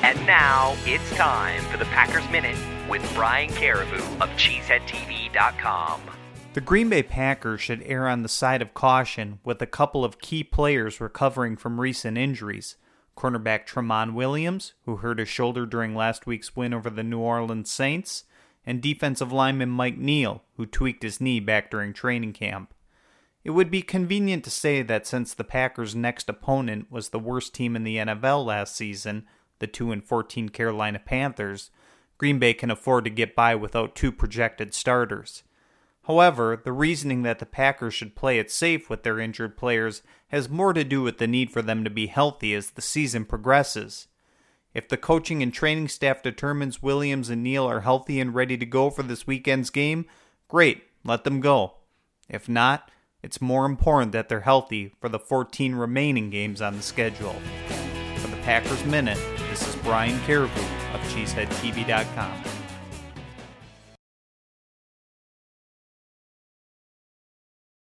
And now it's time for the Packers Minute with Brian Caribou of CheeseheadTV.com. The Green Bay Packers should err on the side of caution with a couple of key players recovering from recent injuries. Cornerback Tramon Williams, who hurt his shoulder during last week's win over the New Orleans Saints, and defensive lineman Mike Neal, who tweaked his knee back during training camp. It would be convenient to say that since the Packers' next opponent was the worst team in the NFL last season, the 2-14 Carolina Panthers, Green Bay can afford to get by without two projected starters. However, the reasoning that the Packers should play it safe with their injured players has more to do with the need for them to be healthy as the season progresses. If the coaching and training staff determines Williams and Neal are healthy and ready to go for this weekend's game, great, let them go. If not, it's more important that they're healthy for the 14 remaining games on the schedule. For the Packers Minute, this is Brian Caribou of CheeseheadTV.com.